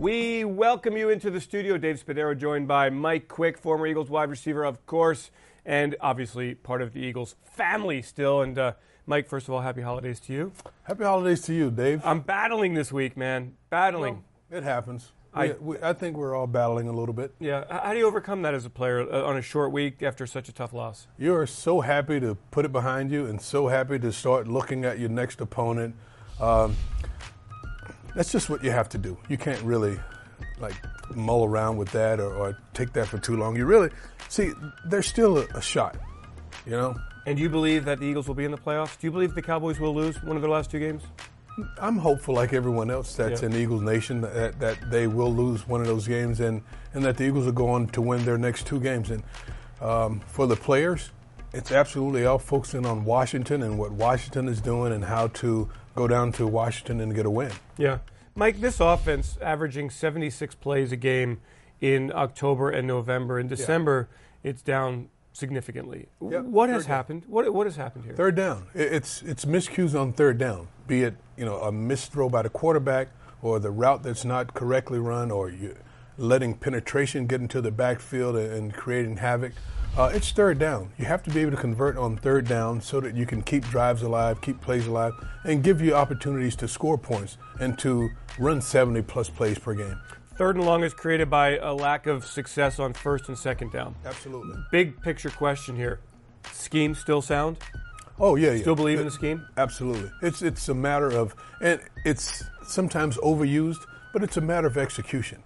We welcome you into the studio. Dave Spadaro joined by Mike Quick, former Eagles wide receiver, of course, and obviously part of the Eagles family still. And Mike, first of all, happy holidays to you. Happy holidays to you, Dave. I'm battling this week, man. Battling. Well, it happens. I think we're all battling a little bit. Yeah. How do you overcome that as a player on a short week after such a tough loss? You're so happy to put it behind you and so happy to start looking at your next opponent. That's just what you have to do. You can't really mull around with that or take that for too long. You really see there's still a shot, you know. And you believe that the Eagles will be in the playoffs? Do you believe the Cowboys will lose one of their last two games? I'm hopeful, like everyone else that's in Eagles Nation, that they will lose one of those games and that the Eagles will go on to win their next two games. And for the players, it's absolutely all focusing on Washington and what Washington is doing and how to go down to Washington and get a win. Yeah. Mike, this offense averaging 76 plays a game in October and November. In December, it's down significantly. Yep. What has happened? What has happened here? Third down. It's miscues on third down, be it a missed throw by the quarterback or the route that's not correctly run or you letting penetration get into the backfield and creating havoc. It's third down. You have to be able to convert on third down so that you can keep drives alive, keep plays alive, and give you opportunities to score points and to run 70-plus plays per game. Third and long is created by a lack of success on first and second down. Absolutely. Big picture question here. Scheme still sound? Oh, yeah. Still believe in the scheme? Absolutely. It's a matter of, and it's sometimes overused, but it's a matter of execution.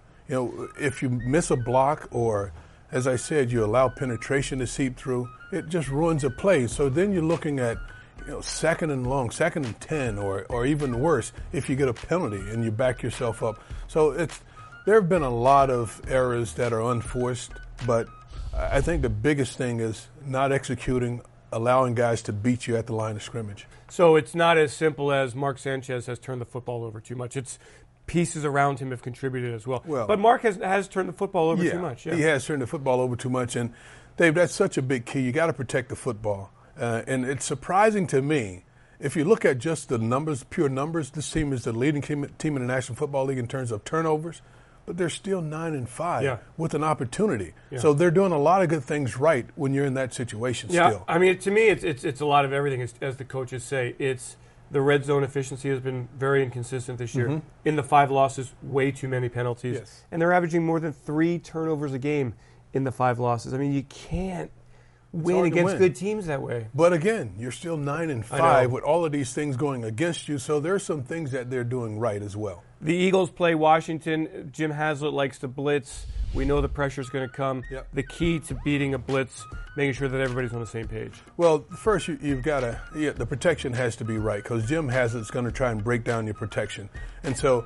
If you miss a block or, as I said, you allow penetration to seep through, it just ruins a play. So then you're looking at, second and long, second and 10, or even worse, if you get a penalty and you back yourself up. So there have been a lot of errors that are unforced, but I think the biggest thing is not executing, allowing guys to beat you at the line of scrimmage. So it's not as simple as Mark Sanchez has turned the football over too much. It's pieces around him have contributed as well. But Mark has turned the football over too much. Yeah, he has turned the football over too much. And, Dave, that's such a big key. You got to protect the football. And it's surprising to me, if you look at just the numbers, pure numbers, this team is the leading team in the National Football League in terms of turnovers. But they're still 9-5 with an opportunity. Yeah. So they're doing a lot of good things right when you're in that situation still. I mean, to me, it's a lot of everything, as the coaches say. It's the red zone efficiency has been very inconsistent this year. Mm-hmm. In the 5 losses, way too many penalties. Yes. And they're averaging more than 3 turnovers a game in the 5 losses. I mean, you can't win against good teams that way. But again, you're still 9-5 with all of these things going against you, so there's some things that they're doing right as well. The Eagles play Washington. Jim Haslett likes to blitz. We know the pressure's going to come. Yep. The key to beating a blitz, making sure that everybody's on the same page. Well, first you've got to, the protection has to be right because Jim Haslett's going to try and break down your protection. And so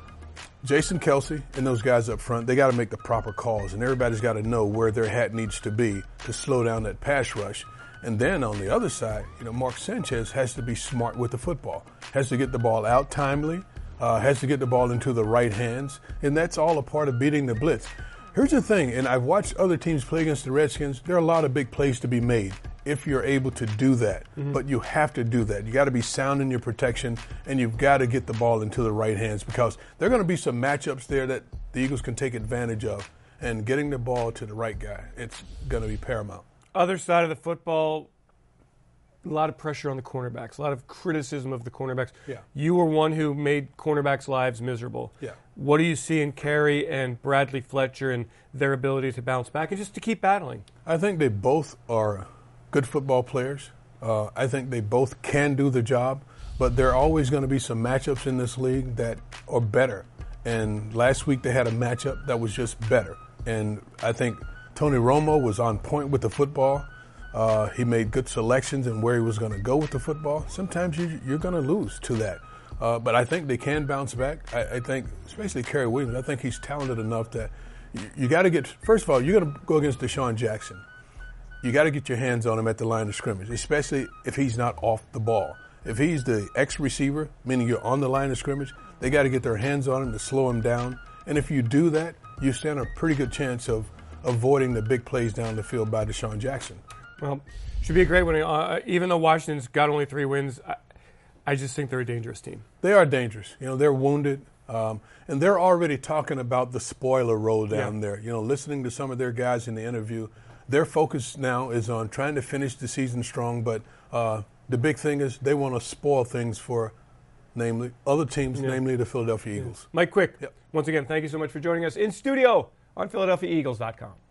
Jason Kelce and those guys up front, they got to make the proper calls, and everybody's got to know where their hat needs to be to slow down that pass rush. And then on the other side, Mark Sanchez has to be smart with the football, has to get the ball out timely, has to get the ball into the right hands, and that's all a part of beating the blitz. Here's the thing, and I've watched other teams play against the Redskins. There are a lot of big plays to be made if you're able to do that. Mm-hmm. But you have to do that. You got to be sound in your protection, and you've got to get the ball into the right hands because there are going to be some matchups there that the Eagles can take advantage of. And getting the ball to the right guy, it's going to be paramount. Other side of the football, a lot of pressure on the cornerbacks, a lot of criticism of the cornerbacks. Yeah. You were one who made cornerbacks' lives miserable. Yeah. What do you see in Carey and Bradley Fletcher and their ability to bounce back and just to keep battling? I think they both are good football players. I think they both can do the job, but there are always going to be some matchups in this league that are better. And last week they had a matchup that was just better. And I think Tony Romo was on point with the football. He made good selections in where he was going to go with the football. Sometimes you're going to lose to that. But I think they can bounce back. I think, especially Kerry Williams, I think he's talented enough that you got to get, first of all, you're going to go against Deshaun Jackson. You got to get your hands on him at the line of scrimmage, especially if he's not off the ball. If he's the ex-receiver, meaning you're on the line of scrimmage, they got to get their hands on him to slow him down. And if you do that, you stand a pretty good chance of avoiding the big plays down the field by Deshaun Jackson. Well, should be a great one. Even though Washington's got only 3 wins, I just think they're a dangerous team. They are dangerous. They're wounded. And they're already talking about the spoiler roll down there. You know, listening to some of their guys in the interview, their focus now is on trying to finish the season strong, but the big thing is they want to spoil things for namely other teams, namely the Philadelphia Eagles. Mike Quick, once again, thank you so much for joining us in studio on PhiladelphiaEagles.com.